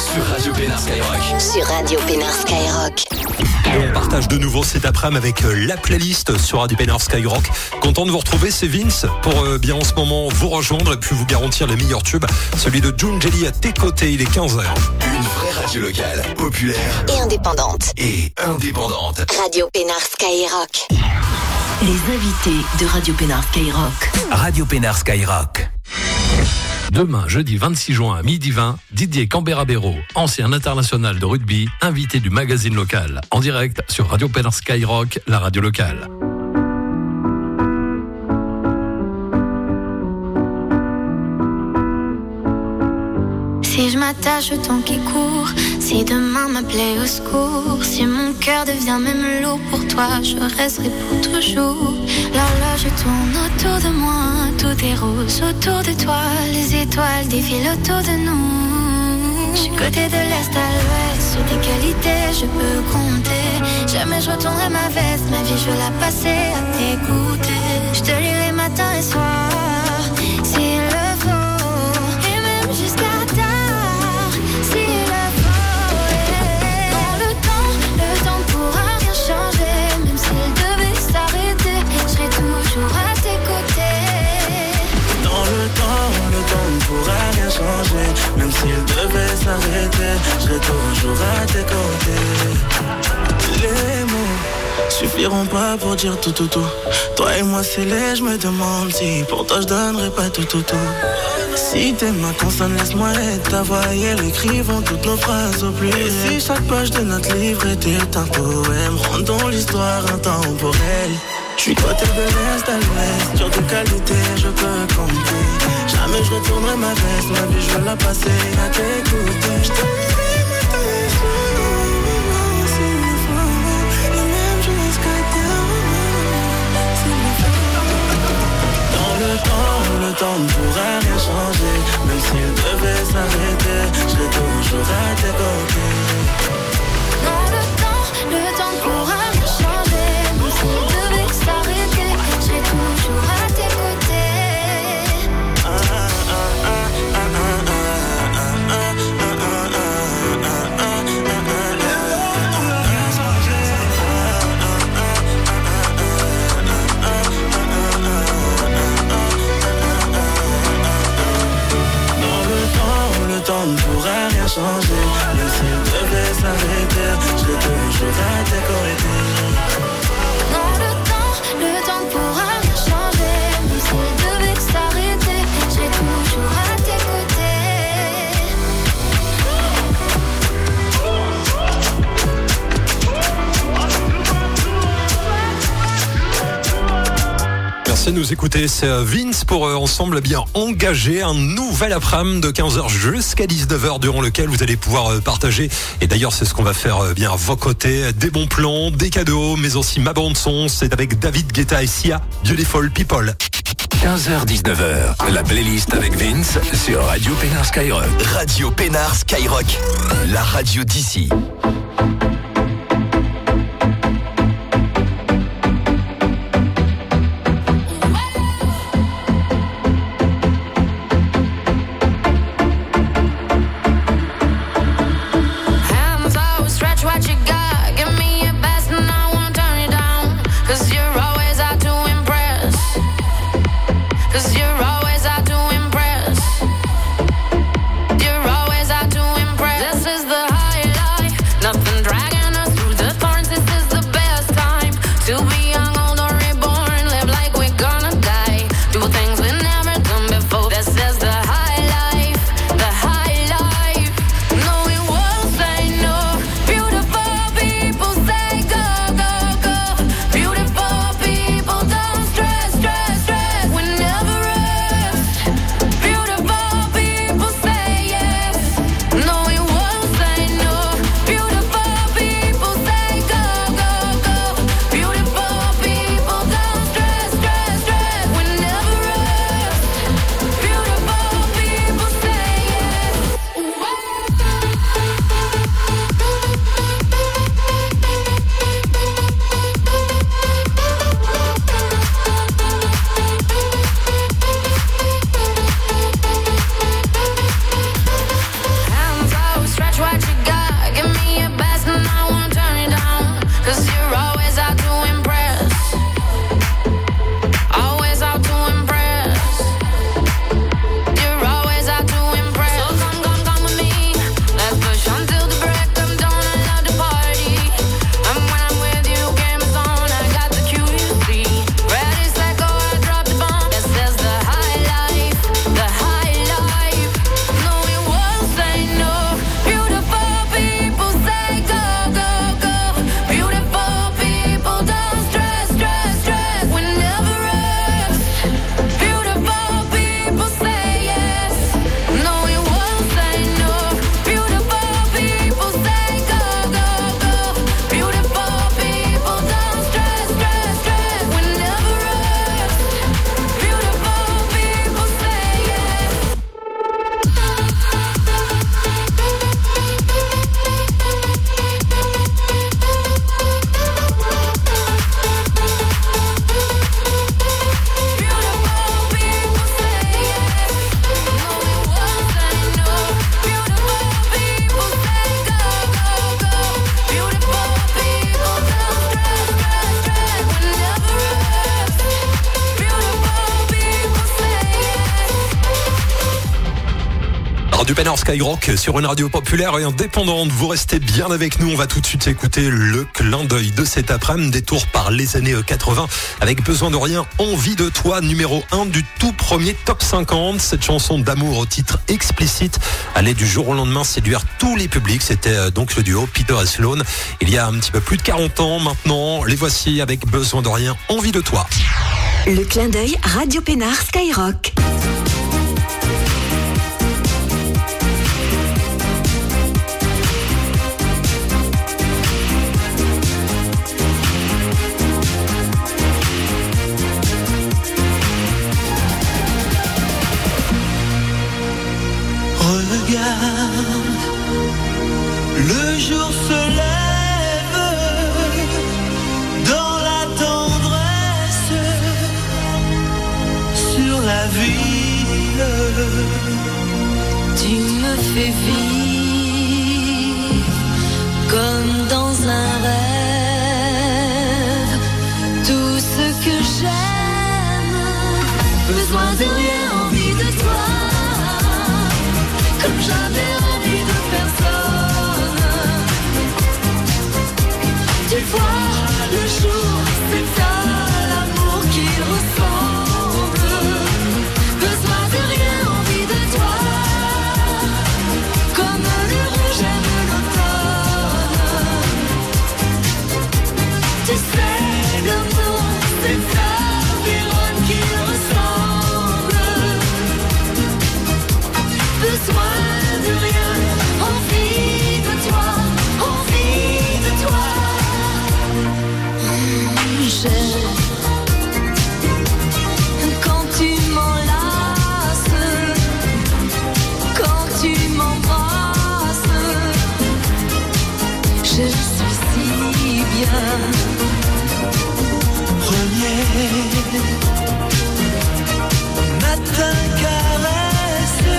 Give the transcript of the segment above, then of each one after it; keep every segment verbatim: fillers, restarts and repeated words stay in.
sur Radio Pénard Skyrock. Sur Radio Pénard Skyrock. Et on partage de nouveau cet après-midi avec la playlist sur Radio Pénard Skyrock. Content de vous retrouver, c'est Vince pour euh, bien en ce moment vous rejoindre et puis vous garantir les meilleurs tubes. Celui de June Jelly à tes côtés, il est quinze heures. Une vraie radio locale, populaire et indépendante. Et indépendante. Radio Pénard Skyrock. Les invités de Radio Pénard Skyrock. Radio Pénard Skyrock. Demain, jeudi vingt-six juin à midi vingt, Didier Cambera-Béraud, ancien international de rugby, invité du magazine local, en direct sur Radio Pénard Skyrock, la radio locale. Si je m'attache au temps qui court, si demain m'appelait au secours, si mon cœur devient même lourd pour toi, je resterai pour toujours. L'horloge tourne autour de moi, tout est rose autour de toi, les étoiles défilent autour de nous. Je suis côté de l'est à l'ouest, sur tes qualités je peux compter. Jamais je retournerai ma veste, ma vie je veux la passer à t'écouter. Je te lirai matin et soir, s'il le faut, et même jusqu'à tard, s'il le faut. Yeah. Dans le temps, le temps ne pourra rien changer, même s'il devait s'arrêter, je serai toujours à tes côtés. Dans le temps, le temps ne pourra rien changer, même s'il devait s'arrêter, je serai toujours à tes côtés. Les mots suffiront pas pour dire tout tout tout. Toi et moi c'est laid, je me demande si pour toi je donnerais pas tout tout tout. Si tes mains consonnent, laisse-moi être ta voix et elle écrivons toutes nos phrases au plus. Et si chaque page de notre livre était un poème, rendons l'histoire intemporelle. Je suis côté de l'est à l'ouest, sur tes qualités je peux compter. Jamais je retournerai ma veste, ma vie je veux la passer à t'écouter. Je te lirai matin et soir, s'il le faut, et même jusqu'à terre, s'il le faut. Dans le temps, le temps ne pourra rien changer, même s'il devait s'arrêter, je serai toujours à tes côtés. Dans le temps, le temps ne pourra rien changer, même s'il devait s'arrêter, je serai toujours à tes côtés. Ah, ah, ah, ah, ah, ah, ah, ah, ah, le temps ne pourra rien changer, même s'il devait s'arrêter, je serai toujours à tes côtés. Dans le temps, le temps ne pourra rien changer, même s'il devait s'arrêter, je serai toujours à tes côtés. Merci de nous écouter, c'est Vince pour euh, Ensemble bien engagé, un nouvel après-midi de quinze heures jusqu'à dix-neuf heures durant lequel vous allez pouvoir euh, partager, et d'ailleurs c'est ce qu'on va faire euh, bien à vos côtés, des bons plans, des cadeaux, mais aussi ma bande son, c'est avec David Guetta et Sia, Beautiful People. quinze heures dix-neuf heures, la playlist avec Vince sur Radio Pénard Skyrock. Radio Pénard Skyrock, la radio d'ici. Nothing Radio Pénard Skyrock sur une radio populaire et indépendante. Vous restez bien avec nous. On va tout de suite écouter le clin d'œil de cet après-midi. Détour par les années quatre-vingts avec Besoin de rien, Envie de toi, numéro un du tout premier top cinquante. Cette chanson d'amour au titre explicite allait du jour au lendemain séduire tous les publics. C'était donc le duo Peter et Sloan. Il y a un petit peu plus de quarante ans maintenant. Les voici avec Besoin de rien, Envie de toi. Le clin d'œil Radio Pénard Skyrock. Regarde, le jour se lève dans la tendresse sur la ville. Tu me fais vivre comme dans un rêve. Tout ce que j'aime, besoin de rien, envie de toi. Comme j'avais envie de personne. Tu vois, le jour, c'est ça l'amour qui ressemble. Besoin de rien, envie de toi. Comme le rouge aime l'automne. Tu sais, l'amour, c'est ça, Vérone qui ressemble. Besoin de rien, envie de toi, envie de toi. J'aime quand tu m'enlaces, quand tu m'embrasses. Je suis si bien. Premier matin caresse,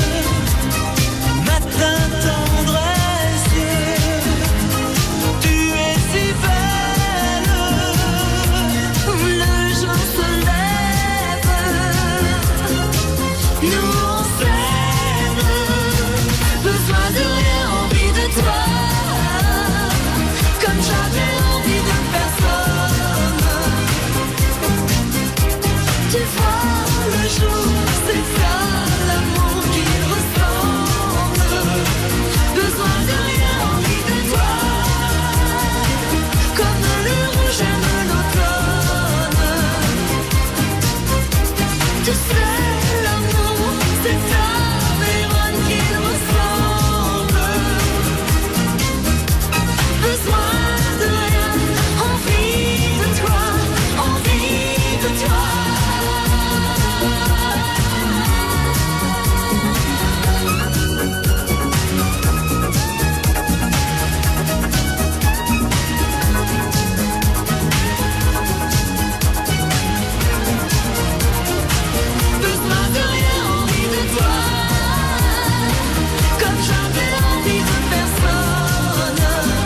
matin tendresse, tu es si belle. Le jour se lève, nous on s'aime. Besoin de rien, envie de toi. Comme j'avais envie de personne. Tu vois, le jour, c'est ça l'amour qui ressemble. Besoin de rien, envie de toi. Comme le rouge aime l'automne. Tu sais, l'amour, c'est ça, Vérone qui ressemble. Besoin de rien, envie de toi, envie de toi. Besoin de rien, envie de toi. Comme j'avais envie de personne.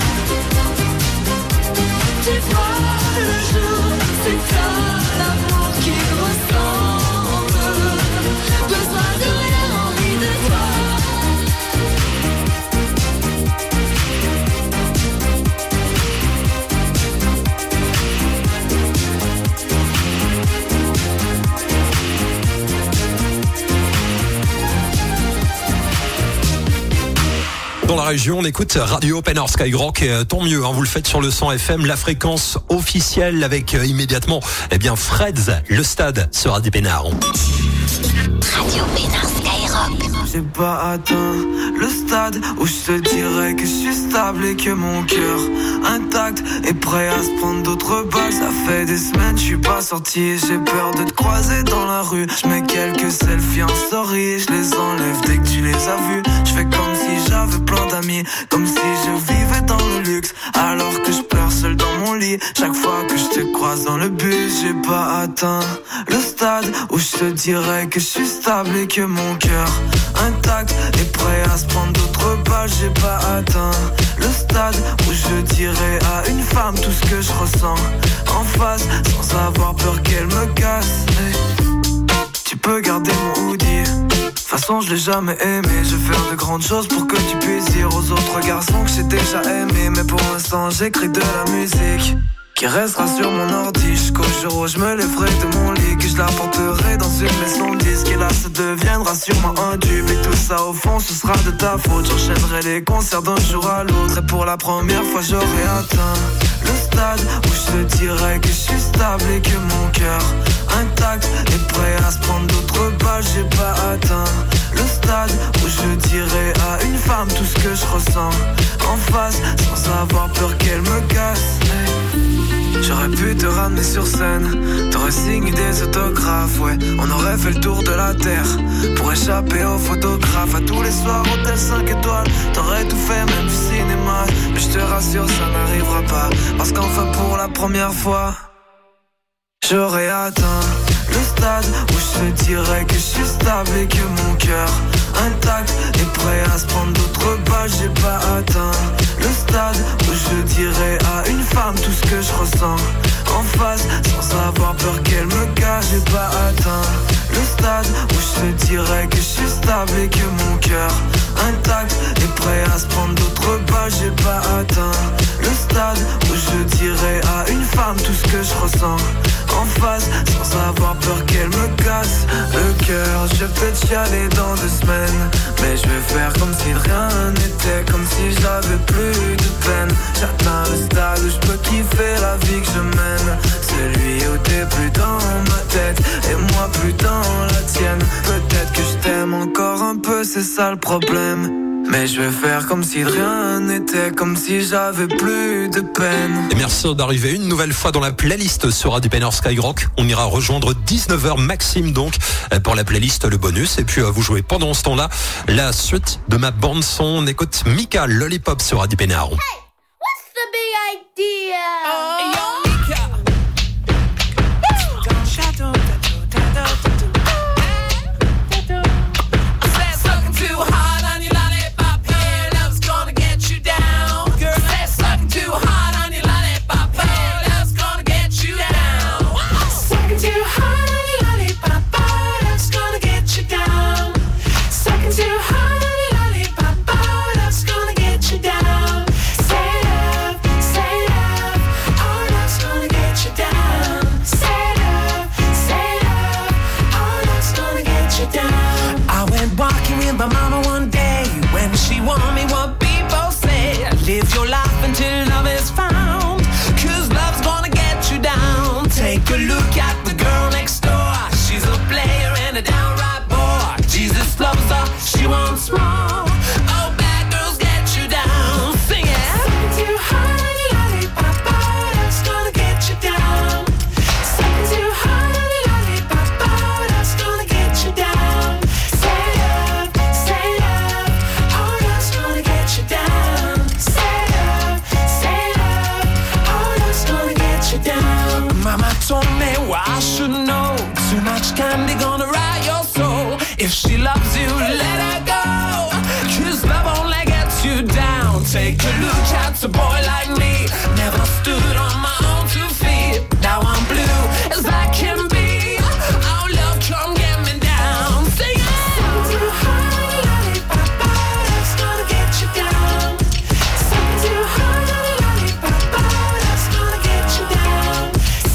Tu vois, le jour, c'est ça l'amour qui ressemble. Besoin de rien, envie de toi. Dans la région, on écoute Radio Pénard Skyrock et euh, tant mieux, hein, vous le faites sur le cent F M, la fréquence officielle avec euh, immédiatement, eh bien Freds, le stade sera des Pénards. Radio Pénard Skyrock. J'ai pas atteint le stade où je te dirais que je suis stable et que mon cœur intact est prêt à se prendre d'autres balles. Ça fait des semaines je suis pas sorti et j'ai peur de te croiser dans la rue. Je mets quelques selfies en story et je les enlève dès que tu les as vus. Je fais comme si j'avais plein d'amis, comme si je vivais dans le luxe, alors que je pleure seul dans mon lit. Chaque fois que je te croise dans le bus, j'ai pas atteint le stade où je te dirais que je suis stable et que mon cœur intact est prêt à se prendre d'autres balles. J'ai pas atteint le stade où je dirais à une femme tout ce que je ressens en face, sans avoir peur qu'elle me casse. Hey. Tu peux garder mon hoodie. De toute façon je l'ai jamais aimé. Je vais faire de grandes choses pour que tu puisses dire aux autres garçons que j'ai déjà aimé. Mais pour l'instant j'écris de la musique qui restera sur mon ordi jusqu'au jour où je me lèverai de mon lit, que je la porterai dans une maison de disque. Et là ça deviendra sûrement un tube. Et tout ça au fond ce sera de ta faute. J'enchaînerai les concerts d'un jour à l'autre. Et pour la première fois j'aurai atteint le stade où je te dirais que je suis stable et que mon cœur intact est prêt à se prendre d'autres balles. J'ai pas atteint le stade où je dirais à une femme tout ce que je ressens en face, sans avoir peur qu'elle me casse. J'aurais pu te ramener sur scène, t'aurais signé des autographes, ouais. On aurait fait le tour de la terre pour échapper aux photographes. À tous les soirs, hôtel cinq étoiles, t'aurais tout fait, même du cinéma. Mais je te rassure, ça n'arrivera pas, parce qu'enfin pour la première fois j'aurais atteint le stade où je te dirais que je suis stable et que mon cœur intact est prêt à se prendre d'autres balles. J'ai pas atteint le stade où je dirais à une femme tout ce que je ressens en face, sans avoir peur qu'elle me cache. J'ai pas atteint le stade où je te dirais que je suis stable et que mon cœur intact est prêt à se prendre d'autres balles. J'ai pas atteint le stade où je dirais à une femme tout ce que je ressens en face, sans avoir peur qu'elle me casse le cœur. Je vais te chialer dans deux semaines, mais je vais faire comme si rien n'était, comme si j'avais plus de peine. J'atteins le stade où je peux kiffer la vie que je mène, celui où t'es plus dans ma tête et moi plus dans la tienne. Peut-être que je t'aime encore un peu, c'est ça le problème, mais je vais faire comme si rien n'était, comme si j'avais plus de peine. Et merci d'arriver une nouvelle fois dans la playlist sur Radio Pénard Skyrock. On ira rejoindre dix-neuf heures Maxime donc pour la playlist, le bonus. Et puis vous jouez pendant ce temps-là la suite de ma bande son. On écoute Mika Lollipop sur Radio Pénard. Hey, what's the big idea? Oh. Hey, yo. My mama one day, when she warned me what people say, live your life until love is found, cause love's gonna get you down. Take a look at the girl next door, she's a player and a downright bore. Jesus loves her, she wants more. Oh, bad girls get you down. Sing it. Sucking too hard on your lollipop, oh, that's gonna get you down. Sucking too hard on your lollipop, oh, that's gonna get you down. Mama told me what I should know. Too much candy gonna rot your soul. If she loves you, let her go, cause love only gets you down. Take a look at a boy like me. Never stood on my own two feet. Now I'm blue as I can be. Oh, love, come get me down. Sing it. Sucking too hard on your lollipop, oh, that's gonna get you down. Sucking too hard on your lollipop, oh, that's gonna get you down.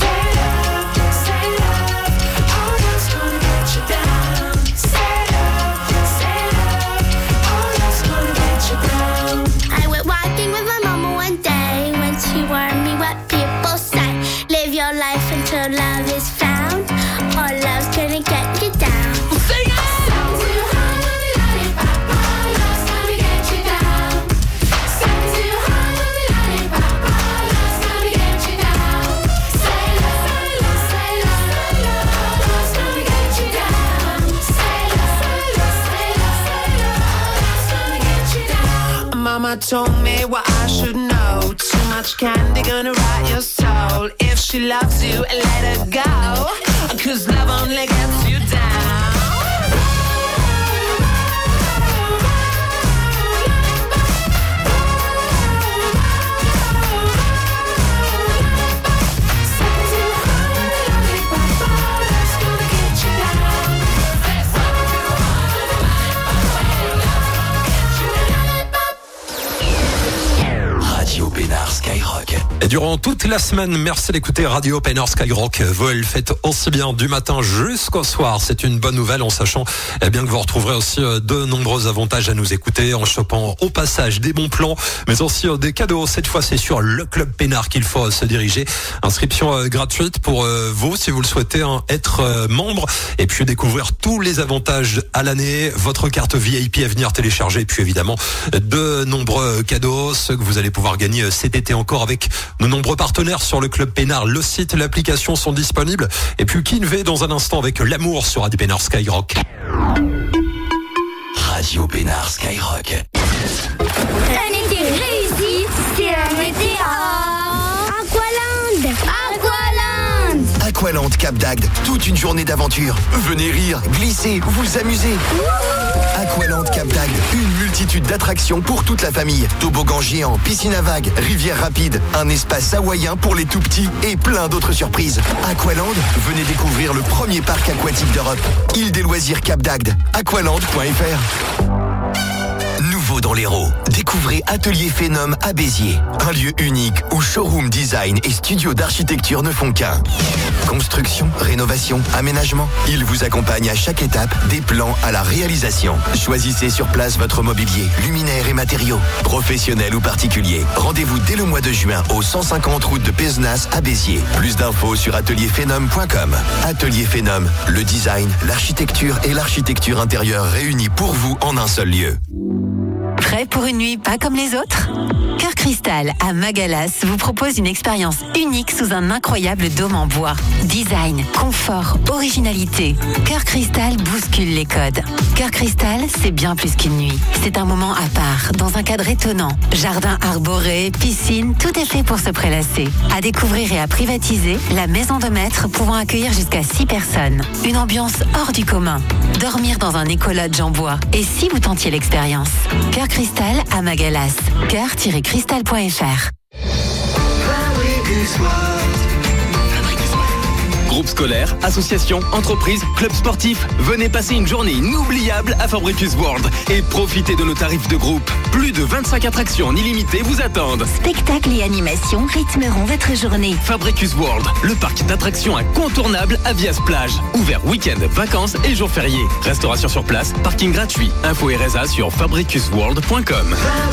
Until love is found, or love's gonna get you down. Sing it! Sucking too hard on your lollipop, oh, love's gonna get you down. Sucking too hard on your lollipop, oh, love's gonna get you down. Say love, say love, say love, love's gonna get you down. Say love, say love, say love, love's gonna get you down. Mama told me what I should know. Too much candy gonna rot your soul. If she loves you, let her go, cause love only gets you down. Sucking too hard on your lollipop, oh, that's gonna get you down. Et durant toute la semaine, merci d'écouter Radio Open Air Skyrock. Vous le faites aussi bien du matin jusqu'au soir. C'est une bonne nouvelle en sachant eh bien que vous retrouverez aussi de nombreux avantages à nous écouter en chopant au passage des bons plans, mais aussi des cadeaux. Cette fois, c'est sur le Club Pénard qu'il faut se diriger. Inscription gratuite pour vous si vous le souhaitez hein, être membre et puis découvrir tous les avantages à l'année. Votre carte V I P à venir télécharger et puis évidemment de nombreux cadeaux, ceux que vous allez pouvoir gagner cet été encore avec nos nombreux partenaires sur le Club Pénard. Le site, l'application sont disponibles. Et puis Kinvé dans un instant avec l'amour sur Radio Pénard Skyrock. Radio Pénard Skyrock. Un été réussi, c'est un été à Aqualand. Aqualand. Aqualand Cap d'Agde, toute une journée d'aventure. Venez rire, glisser, vous amuser. Aqualand Cap d'Agde, une multitude d'attractions pour toute la famille. Toboggan géant, piscine à vagues, rivière rapide, un espace hawaïen pour les tout petits et plein d'autres surprises. Aqualand, venez découvrir le premier parc aquatique d'Europe. Île des loisirs Cap d'Agde, aqualand point f r. Nouveau dans l'Hérault, découvrez Atelier Phénom à Béziers. Un lieu unique où showroom design et studio d'architecture ne font qu'un. Construction, rénovation, aménagement, ils vous accompagnent à chaque étape, des plans à la réalisation. Choisissez sur place votre mobilier, luminaires et matériaux. Professionnels ou particuliers, rendez-vous dès le mois de juin au cent cinquante route de Pézenas à Béziers. Plus d'infos sur atelier phénom point com. Atelier Phénom, le design, l'architecture et l'architecture intérieure réunis pour vous en un seul lieu. Prêt pour une nuit pas comme les autres ? Cœur Cristal à Magalas vous propose une expérience unique sous un incroyable dôme en bois. Design, confort, originalité. Cœur Cristal bouscule les codes. Cœur Cristal, c'est bien plus qu'une nuit. C'est un moment à part, dans un cadre étonnant. Jardin arboré, piscine, tout est fait pour se prélasser. À découvrir et à privatiser, la maison de maître pouvant accueillir jusqu'à six personnes. Une ambiance hors du commun. Dormir dans un écolodge en bois. Et si vous tentiez l'expérience ? Cœur Cristal à Magalas. cœur tiret cristal point f r. Groupe scolaire, association, entreprise, club sportif, venez passer une journée inoubliable à Fabricus World et profitez de nos tarifs de groupe. Plus de vingt-cinq attractions en illimité vous attendent. Spectacles et animations rythmeront votre journée. Fabricus World, le parc d'attractions incontournable à Vias-Plage. Ouvert week-end, vacances et jours fériés. Restauration sur place, parking gratuit. Info R S A sur fabricus world point com.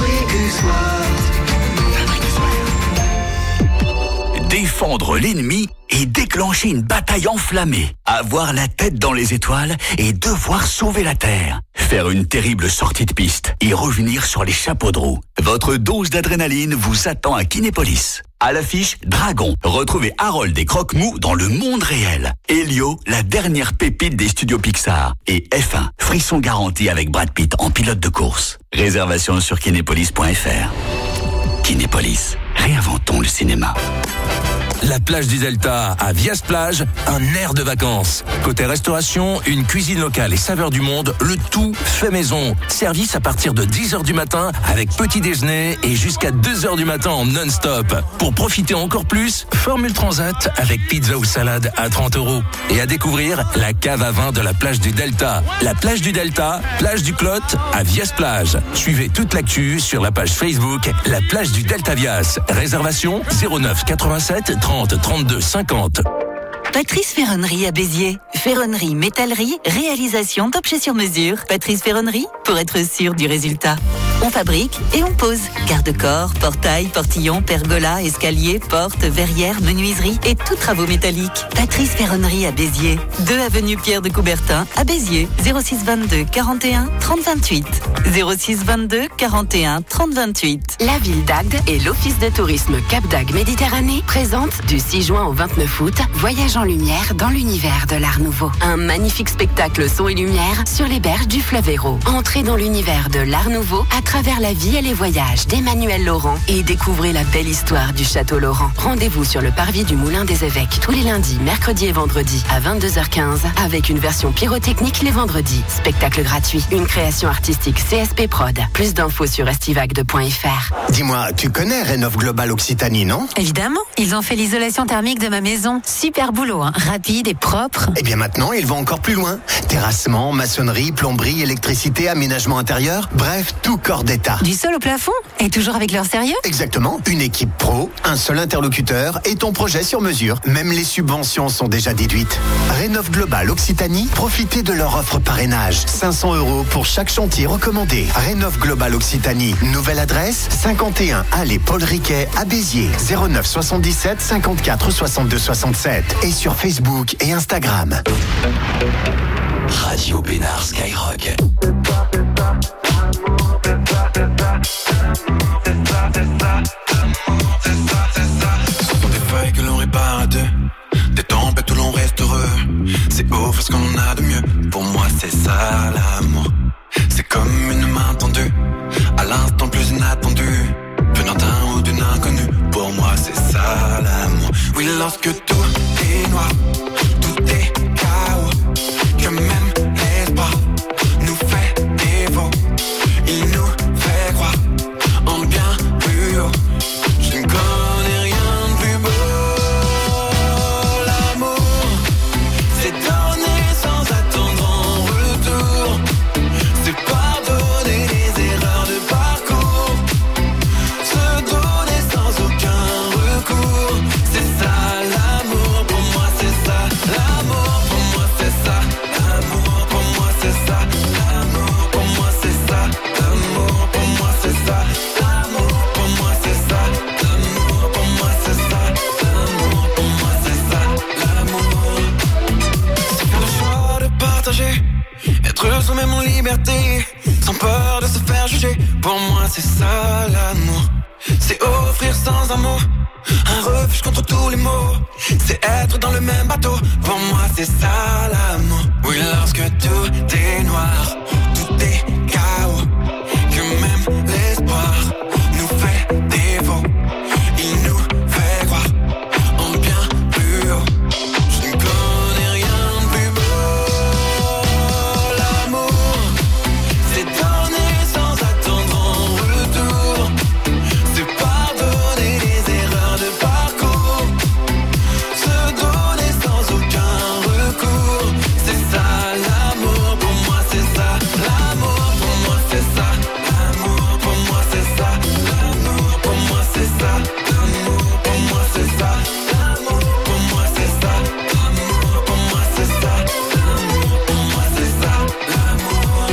Défendre l'ennemi et déclencher une bataille enflammée. Avoir la tête dans les étoiles et devoir sauver la Terre. Faire une terrible sortie de piste et revenir sur les chapeaux de roue. Votre dose d'adrénaline vous attend à Kinépolis. À l'affiche, Dragon. Retrouvez Harold et Croque-Mou dans le monde réel. Elio, la dernière pépite des studios Pixar. Et F un, frisson garanti avec Brad Pitt en pilote de course. Réservation sur kinépolis point f r. Kinépolis, réinventons le cinéma. La plage du Delta à Vias-Plage, un air de vacances. Côté restauration, une cuisine locale et saveurs du monde, le tout fait maison. Service à partir de dix heures du matin avec petit déjeuner et jusqu'à deux heures du matin en non-stop. Pour profiter encore plus, Formule Transat avec pizza ou salade à trente euros. Et à découvrir la cave à vin de la plage du Delta. La plage du Delta, plage du Clot à Vias-Plage. Suivez toute l'actu sur la page Facebook La plage du Delta Vias. Réservation zéro neuf quatre-vingt-sept trente trente-deux cinquante. Patrice Ferronnerie à Béziers. Ferronnerie, métallerie, réalisation d'objets sur mesure. Patrice Ferronnerie, pour être sûr du résultat. On fabrique et on pose. Garde-corps, portail, portillon, pergola, escalier, porte, verrière, menuiserie et tout travaux métalliques. Patrice Ferronnerie à Béziers. deux avenue Pierre de Coubertin à Béziers. zéro six vingt-deux quarante et un trente vingt-huit. zéro six vingt-deux quarante et un trente vingt-huit. La ville d'Agde et l'Office de tourisme Cap d'Agde Méditerranée présentent du six juin au vingt-neuf août Voyage en lumière dans l'univers de l'Art Nouveau. Un magnifique spectacle son et lumière sur les berges du fleuve Hérault. Entrez dans l'univers de l'Art Nouveau à travers la vie et les voyages d'Emmanuel Laurent et découvrez la belle histoire du Château Laurent. Rendez-vous sur le parvis du Moulin des Évêques tous les lundis, mercredis et vendredis à vingt-deux heures quinze avec une version pyrotechnique les vendredis. Spectacle gratuit, une création artistique C S P Prod. Plus d'infos sur estivagde point f r. Dis-moi, tu connais Rénov Global Occitanie, non? Évidemment, ils ont fait l'isolation thermique de ma maison. Super boulot, hein. Rapide et propre. Et bien maintenant, ils vont encore plus loin. Terrassement, maçonnerie, plomberie, électricité, aménagement intérieur, bref, tout corps hors d'état. Du sol au plafond? Et toujours avec leur sérieux? Exactement. Une équipe pro, un seul interlocuteur et ton projet sur mesure. Même les subventions sont déjà déduites. Rénov Global Occitanie, profitez de leur offre parrainage. cinq cents euros pour chaque chantier recommandé. Rénov Global Occitanie. Nouvelle adresse, cinquante et un allée Paul Riquet à Béziers. zéro neuf soixante-dix-sept cinquante-quatre soixante-deux soixante-sept. Et sur Facebook et Instagram. Radio Bénard Skyrock. Ce sont des feuilles que l'on répare à deux, des tempêtes où l'on reste heureux. C'est offrir ce qu'on a de mieux. Pour moi c'est ça l'amour. C'est comme une main tendue à l'instant le plus inattendu, venant d'un ou d'une inconnue. Pour moi c'est ça l'amour. Oui, lorsque tout est noir, tout est chaos, que même l'espoir nous fait défaut. Il nous fait croire en bien plus haut. Je ne connais rien de plus beau. L'amour, c'est donner sans attendre en retour. C'est pardonner les erreurs de parcours. Se donner sans aucun recours. C'est ça l'amour, pour moi c'est ça. L'amour, pour moi c'est ça. L'amour, pour moi c'est ça. L'amour, pour moi c'est ça. L'amour, pour moi c'est ça. L'amour, pour moi c'est ça. L'amour, pour moi c'est ça. L'amour, pour moi c'est ça. L'amour, c'est faire le choix de partager, être soi-même en liberté, sans peur de se faire juger. Pour moi c'est ça l'amour. C'est offrir sans un mot un refuge contre tous les maux. C'est être dans le même bateau. Pour moi c'est ça l'amour. Oui, lorsque tout est noir, tout est chaos, que même l'espoir nous fait défaut. Il nous fait croire en bien plus haut. Je ne connais rien de plus beau. L'amour, c'est donner sans attendre en retour. C'est pardonner les erreurs de parcours. Se donner sans aucun recours. C'est ça l'amour, pour moi c'est ça. L'amour, pour moi c'est ça. L'amour, pour moi c'est ça. L'amour, pour moi c'est ça. L'amour, pour moi c'est ça. L'amour, pour moi c'est ça. L'amour, pour moi c'est ça. L'amour, pour moi c'est ça. L'amour.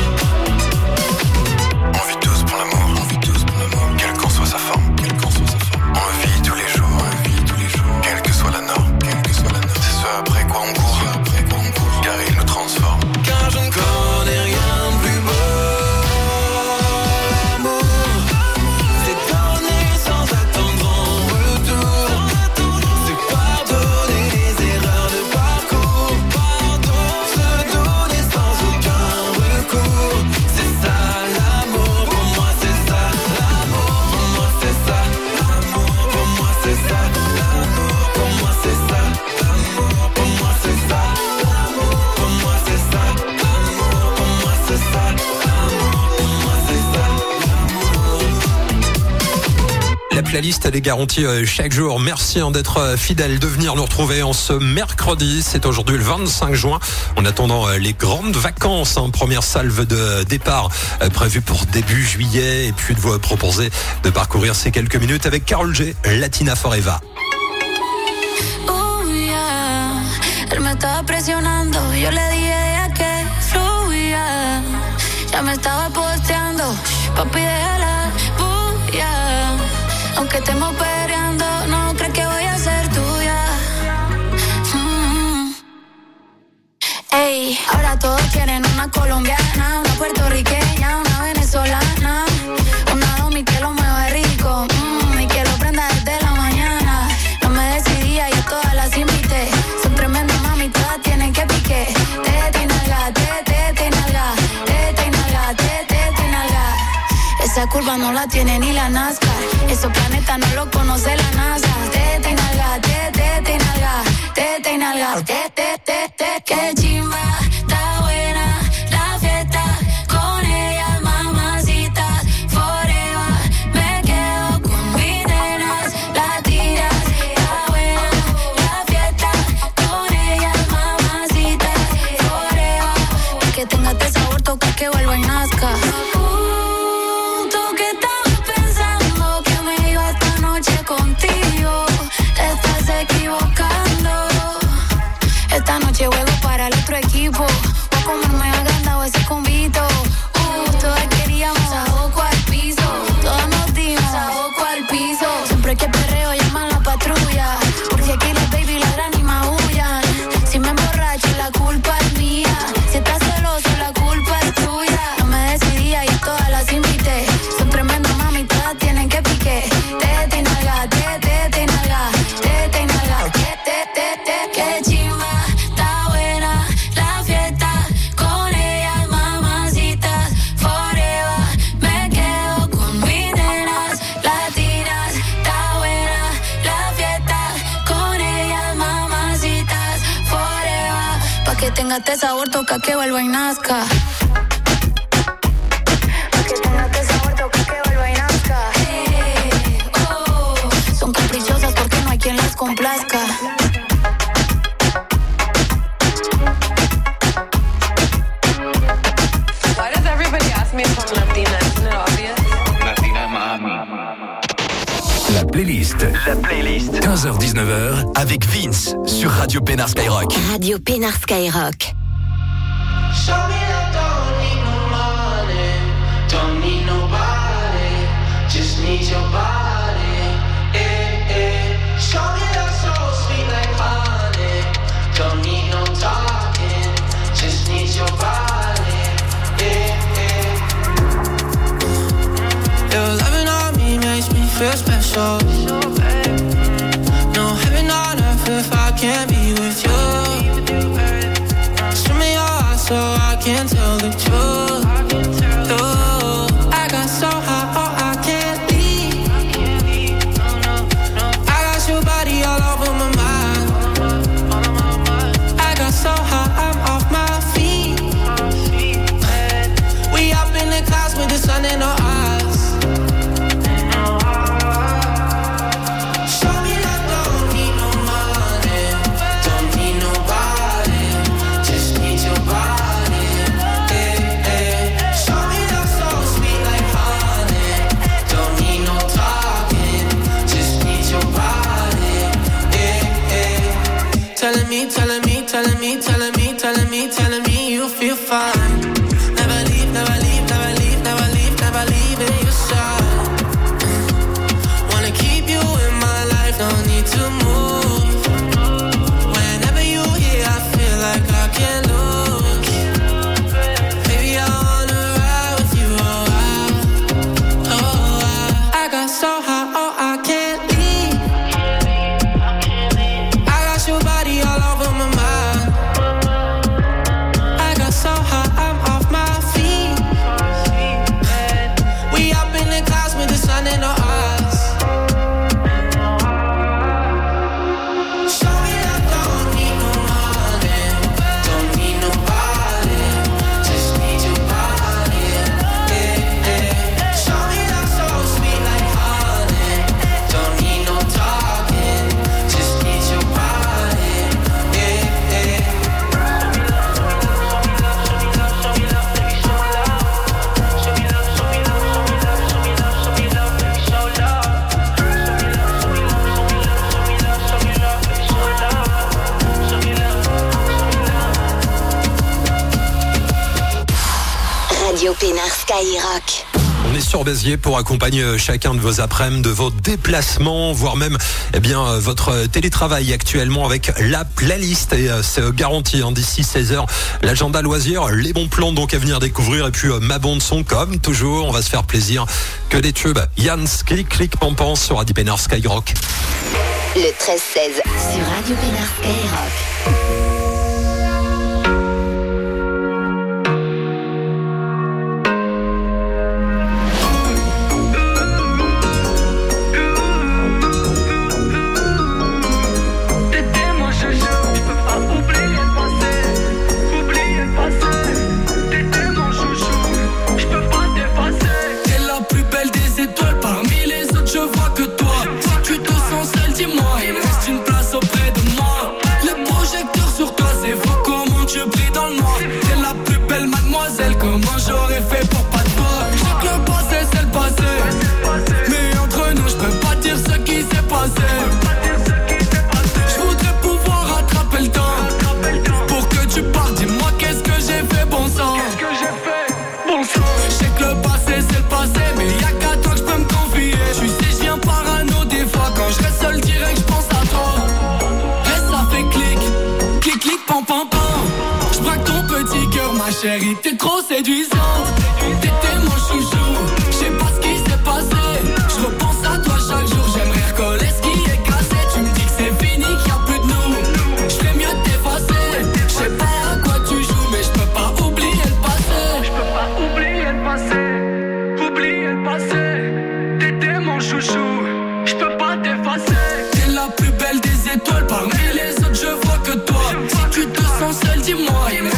On vit tous pour l'amour. On vit tous pour l'amour. Quelle qu'en soit sa forme. Quelle qu'en soit sa forme. On le vit tous les jours. On le vit tous les jours. Quelle que soit la norme. Quelle que soit la norme. C'est ce après quoi on court. Après quoi on court. Car il nous transforme. Car je ne connais rien de plus beau. L'amour, c'est donner sans attendre en retour. C'est pardonner les erreurs de parcours. Se donner sans aucun recours. C'est ça l'amour, pour moi c'est ça. L'amour, pour moi c'est ça. L'amour, pour moi c'est ça. L'amour, pour moi c'est ça. L'amour, pour moi c'est ça. L'amour, pour moi c'est ça. L'amour, pour moi c'est ça. L'amour, pour moi c'est ça. La playlist, elle est garantie euh, chaque jour. Merci hein, d'être euh, fidèle, de venir nous retrouver en ce mercredi. C'est aujourd'hui le vingt-cinq juin. En attendant euh, les grandes vacances, hein, première salve de départ euh, prévue pour début juillet. Et puis de vous proposer de parcourir ces quelques minutes avec Karol G, Latina Forever. Oh yeah, él me estaba presionando, yo le dije que fluya, ya me estaba posteando, papi déjala, bulla, aunque estemos peleando, no crees que voy a ser tuya. Mm. Ey, ahora todos quieren una colombiana, una puertorriqueña, una venezolana, una domi que lo mueva rico, mm, y que lo prenda desde la mañana. No me decidía, yo todas las invité, son tremendas mami, todas tienen que pique. Tete y nalga, tete y nalga, tete y nalga, tete y nalga. Esa curva no la tiene ni la NASCAR, esos planetas no lo conoce la NASA. Tete y nalga, tete y nalga, tete y nalga, tete, tete, que chimba, está buena la fiesta, con ella mamacita, forever, me quedo con mis nenas, latinas, está buena la fiesta, con ella mamacita, forever, pa' que tenga este sabor, toca que vuelva y nazca. Juntos tenga este sabor, toca que vuelva y nazca. Son caprichosas porque no hay quien las complazca. Why does everybody ask me if I'm Latina? Isn't it obvious? Latina Mami. La playlist. La playlist. quinze heures dix-neuf heures avec Vince sur Radio Pénard Skyrock. Radio Pénard Skyrock. Show me that don't need no money, don't need nobody, just need your body. Eh, eh. Show me that so sweet like honey, don't need no talking, just need your body. Eh, eh. Your loving on me makes me feel special. No heaven on earth if I can't be with you. Show me your eyes so I can tell the truth. Ooh, I got so high, oh I can't leave. I got your body all over my mind. I got so high, I'm off my feet. We up in the clouds with the sun in our eyes. Telling me, telling me, telling me, telling me, telling me, telling me you feel fine. Never leave, never leave, never leave, never leave, never leave in your side. Wanna keep you in my life, no need to move. Whenever you here, I feel like I can't lose. Baby, I wanna ride with you, oh I, oh I. I got so high, oh I can't leave. I got your body all over my mind. I got so high, I'm off my feet. We up in the clouds with the sun in our eyes. Show me that don't need no money, don't need nobody, just need your body. Eh, eh. Show me that so sweet like honey, don't need no talking, just need your body. Eh, eh. Radio Pénard Skyrock. On est sur Béziers pour accompagner chacun de vos après-midi, de vos déplacements, voire même eh bien, votre télétravail actuellement avec la playlist. Et euh, c'est garanti, hein, d'ici seize heures, l'agenda loisirs, les bons plans donc à venir découvrir. Et puis euh, ma bande son, comme toujours, on va se faire plaisir. Que des tubes. Yann, clic, clic, pampan sur Radio Pénard Skyrock. Le treize seize sur Radio Pénard Skyrock. T'es la plus belle des étoiles, parmi les autres je vois que toi. Si tu te sens seule, dis-moi, il me reste une place auprès de moi. Le projecteur sur toi, c'est fou comment tu brilles dans le noir. T'es la plus belle mademoiselle, comment j'aurais fait pour pas te voir. Je sais que le passé c'est le passé, mais entre nous je peux pas dire ce qui s'est passé. Je voudrais pouvoir rattraper le temps, pour que tu partes, dis-moi qu'est-ce que j'ai fait, bon sang. Je sais que le passé c'est le passé, mais y'a qu'à toi que je peux me confier. Tu sais je viens parano des fois, quand je reste seul direct je pense à toi. Et ça fait clic, clic clic pam pam pam. Je braque ton petit cœur ma chérie, t'es trop séduisante. T'étais mon chouchou, je sais pas ce qui s'est passé. Je repense à toi chaque jour, j'aimerais recoller ce qui est cassé. Tu me dis que c'est fini, qu'il y a plus de nous, je fais mieux de t'effacer. Je sais pas à quoi tu joues, mais je peux pas oublier le passé. Je peux pas oublier le passé, oublier le passé. T'étais mon chouchou, je peux pas t'effacer. T'es la plus belle des étoiles, parmi les autres je vois que toi. Si tu te sens seul, dis-moi, il me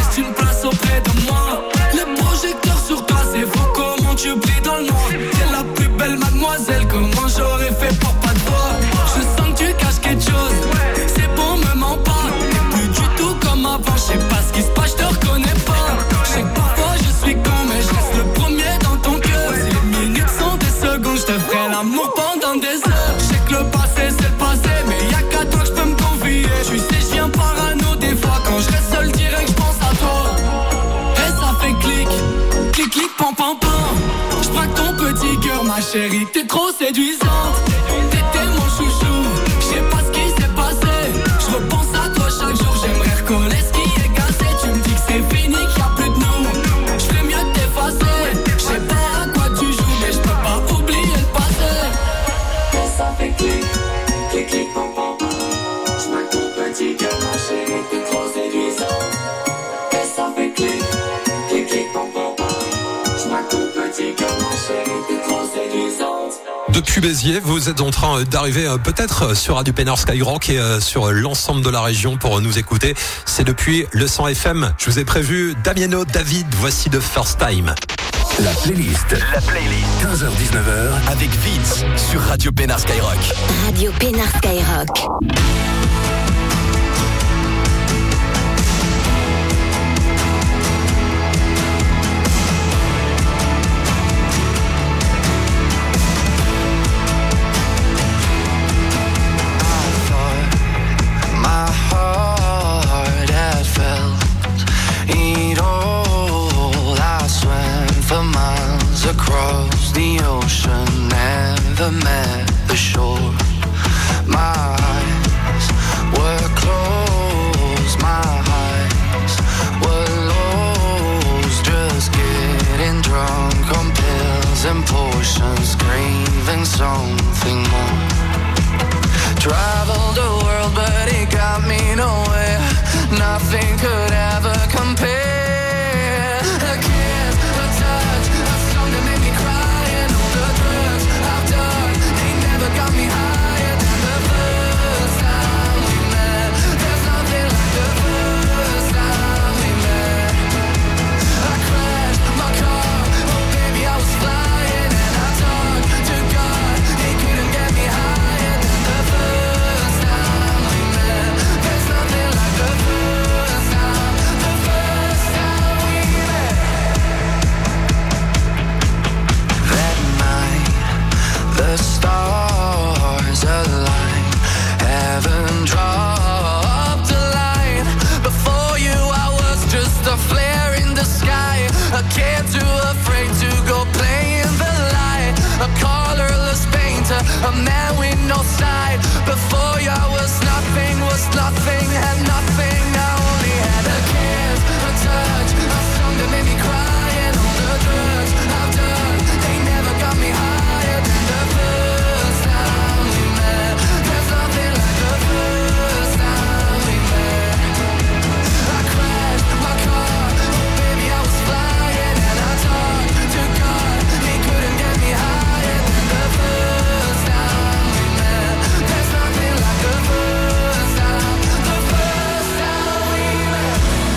chérie, t'es trop séduisante. T'étais mon chouchou, je sais pas ce qui s'est passé. Je repense à toi chaque jour, j'aimerais recoller ce qui est cassé. Tu me dis que c'est fini, qu'il y a plus de nous. Je fais mieux de t'effacer. Je sais pas à quoi tu joues, mais je peux pas oublier le passé. Ça fait clic, clic, clic, pom pom. J'maque ton petit cœur, ma chérie, t'es trop séduisante. Et ça fait clic, clic, clic, pom pom. J'maque ton petit cœur, ma chérie, t'es trop séduisante. Depuis Béziers, vous êtes en train d'arriver euh, peut-être sur Radio Pénard Skyrock et euh, sur l'ensemble de la région pour nous écouter. C'est depuis le cent F M. Je vous ai prévu Damiano, David, voici The First Time. La playlist. La playlist. quinze heures dix-neuf heures. Avec Vince sur Radio Pénard Skyrock. Radio Pénard Skyrock. Across the ocean, never met the shore. My eyes were closed, my eyes were lost. Just getting drunk on pills and potions, craving something more. Traveled the world, but it got me nowhere. Nothing could ever compare. Got me higher than the first time we met. There's nothing like the first time we met. I crashed my car, oh baby I was flying. And I talked to God, he couldn't get me higher than the first time we met. There's nothing like the first time, the first time we met. That night, the stars align, heaven dropped a line. Before you I was just a flare in the sky, a kid too afraid to go play in the light, a colorless painter, a man with no side. Before you I was nothing, was nothing, had nothing. I only had a kiss, a touch, a song that made me cry. And all the drugs I've done, they never got me higher than the first time we met. There's nothing like the first time we met. I crashed my car, oh baby I was flying. And I talked to God, he couldn't get me higher than the first time we met. There's nothing like the first time, the first time we met.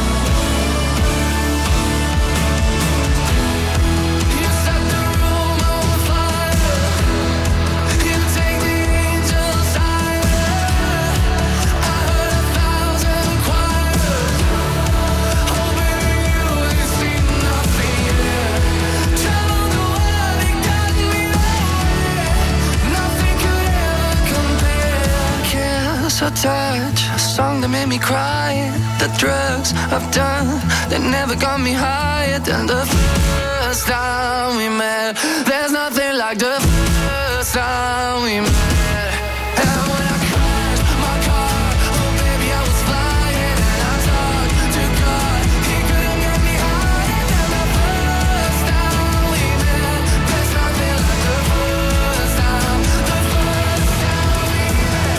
You set the room on fire, you take the angels higher. I heard a thousand choirs, oh baby you ain't seen nothing yet. Traveled the world, it got me there. Nothing could ever compare. Kiss, a touch, a song that made me cry. The drugs I've done, they never got me higher than the first time we met. There's nothing like the first time we met. And when I crashed my car, oh baby I was flying. And I talked to God, he couldn't get me higher than the first time we met. There's nothing like the first time, the first time we met.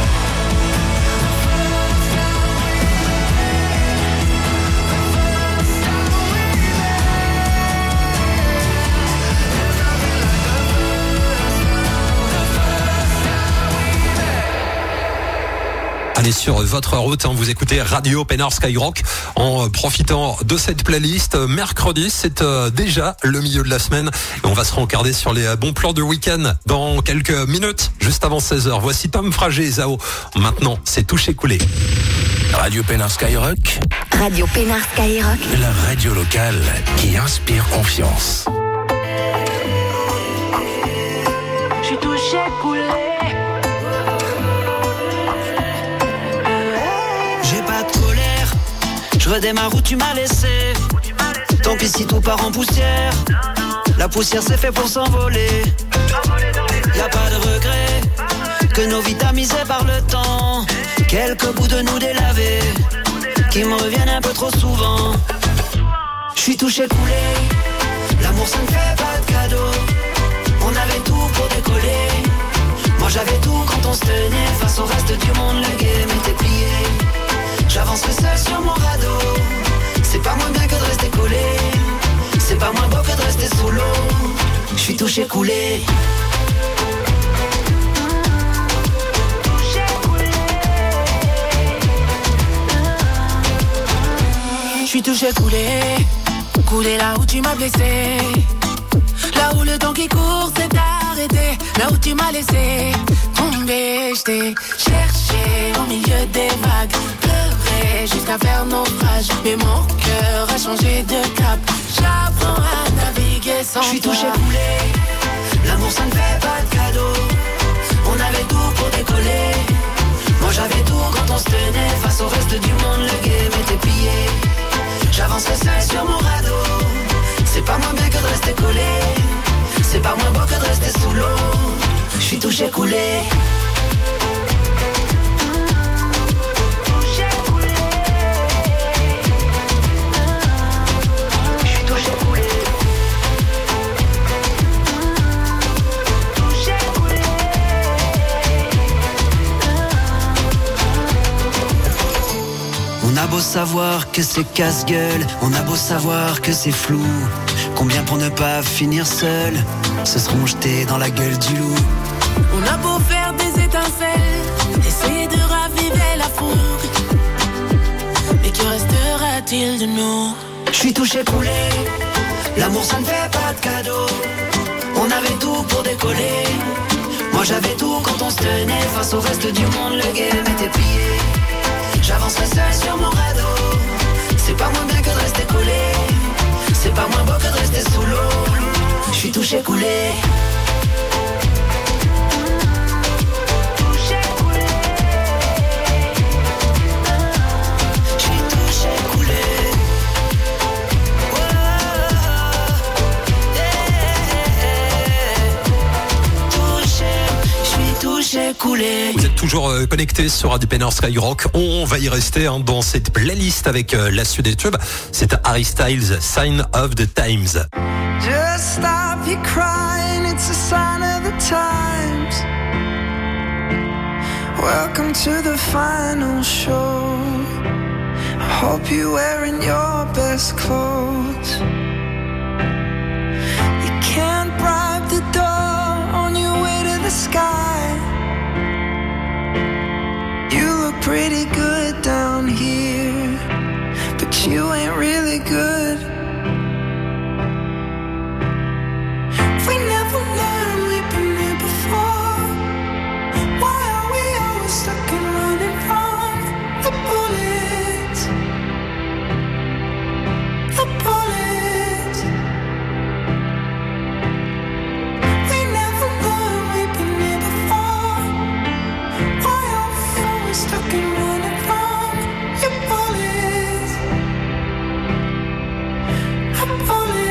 Allez sur votre route, hein, vous écoutez Radio Pénard Skyrock en profitant de cette playlist. Mercredi, c'est euh, déjà le milieu de la semaine et on va se rencarder sur les bons plans de week-end dans quelques minutes, juste avant seize heures. Voici Tom Frager et Zao. Maintenant, c'est touché coulé. Radio Pénard Skyrock. Radio Pénard Skyrock. La radio locale qui inspire confiance. Je suis touché coulé. J'ai pas de colère, je redémarre où tu m'as laissé. Tant pis si tout part en poussière. La poussière c'est fait pour s'envoler. Y a pas de regret, que nos vies tamisées par le temps. Quelques bouts de nous délavés, qui me reviennent un peu trop souvent. J'suis touché coulé, l'amour ça ne fait pas de cadeau. On avait tout pour décoller. Moi j'avais tout quand on se tenait. Face au reste du monde le game était plié. J'avancerai seul sur mon radeau. C'est pas moins bien que de rester collé. C'est pas moins beau que de rester sous l'eau. J'suis touché coulé. J'suis touché coulé, coulé là où tu m'as blessé. Là où le temps qui court s'est arrêté. Là où tu m'as laissé tomber. J't'ai cherché au milieu des vagues. Pleuré jusqu'à faire naufrage. Mais mon cœur a changé de cap. J'apprends à naviguer sans toi. J'suis touché coulé, l'amour ça ne fait pas de cadeau. On avait tout pour décoller. Moi j'avais tout quand on se tenait. Face au reste du monde le game était plié. J'avancerai seul sur mon radeau. C'est pas moins bien que de rester collé. C'est pas moins beau que de rester sous l'eau. J'suis touché coulé. J'suis touché coulé. Touché coulé. On a beau savoir que c'est casse-gueule, on a beau savoir que c'est flou. Combien pour ne pas finir seul se seront jetés dans la gueule du loup. On a beau faire des étincelles, essayer de raviver la fougue. Mais que restera-t-il de nous? J'suis touché coulé, l'amour ça ne fait pas de cadeau. On avait tout pour décoller. Moi j'avais tout quand on se tenait. Face au reste du monde le game était plié. J'avancerai seul sur mon radeau. C'est pas moins bien que de rester collé. C'est pas moins beau que de rester sous l'eau. J'suis touché coulé. Touché coulé. J'suis touché coulé. Oh, yeah. Touché, j'suis touché coulé. Vous êtes toujours euh, connectés sur Radio Pénard Skyrock. On va y rester hein, dans cette playlist avec euh, la suite des tubes. C'est Harry Styles, Sign of the Times. Just stop your crying, it's a sign of the times. Welcome to the final show. I hope you're wearing your best clothes. You can't bribe the door on your way to the sky. You look pretty good down here, but you ain't really good. We never learned, we've been here before. Why are we always stuck and running from the bullets? The bullets. We never learned, we've been here before. Why are we always stuck and running from your bullets? The bullets.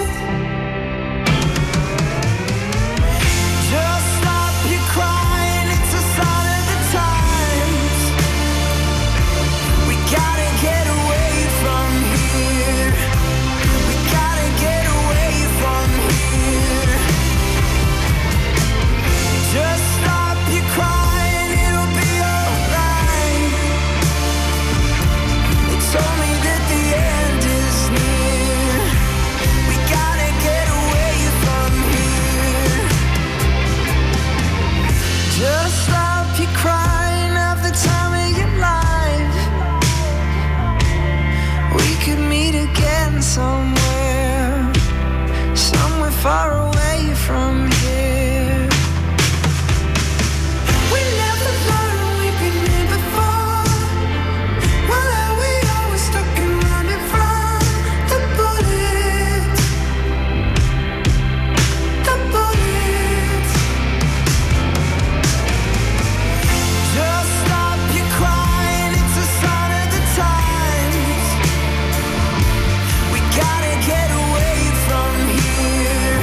Just stop your crying, it's a sign of the times. We gotta get away from here. We gotta get away from here. Just stop your crying, it'll be alright. They told me that the end is near. We gotta get away from here. Just stop your crying at the time of your life. We could meet again somewhere, somewhere far away from here. We never learned, we've been here before. Why are we always stuck and running from the bullets? The bullets. Just stop your crying, it's a sign of the times. We gotta get away from here.